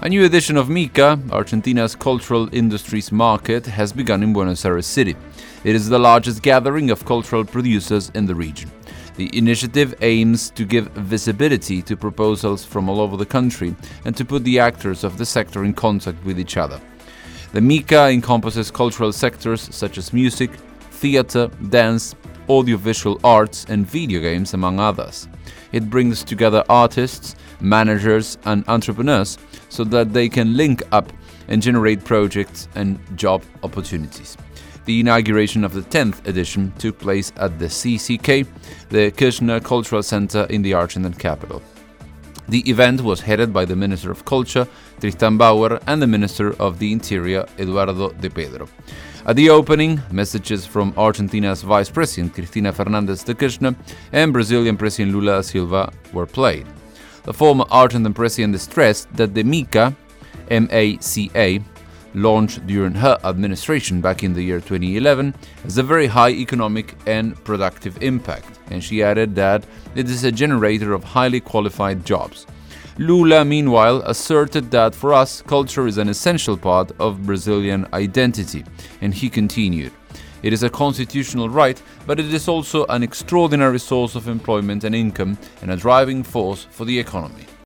A new edition of MICA, Argentina's cultural industries market, has begun in Buenos Aires City. It is the largest gathering of cultural producers in the region. The initiative aims to give visibility to proposals from all over the country and to put the actors of the sector in contact with each other. The MICA encompasses cultural sectors such as music, theater, dance, audiovisual arts and video games, among others. It brings together artists, managers and entrepreneurs so that they can link up and generate projects and job opportunities. The inauguration of the 10th edition took place at the CCK, the Kirchner Cultural Center in the Argentine capital. The event was headed by the Minister of Culture, Tristan Bauer, and the Minister of the Interior, Eduardo de Pedro. At the opening, messages from Argentina's Vice President, Cristina Fernández de Kirchner, and Brazilian President Lula da Silva were played. The former Argentine president stressed that the MICA, M-A-C-A, launched during her administration back in the year 2011, has a very high economic and productive impact, and she added that it is a generator of highly qualified jobs. Lula, meanwhile, asserted that for us, culture is an essential part of Brazilian identity, and he continued, "It is a constitutional right, but it is also an extraordinary source of employment and income and a driving force for the economy."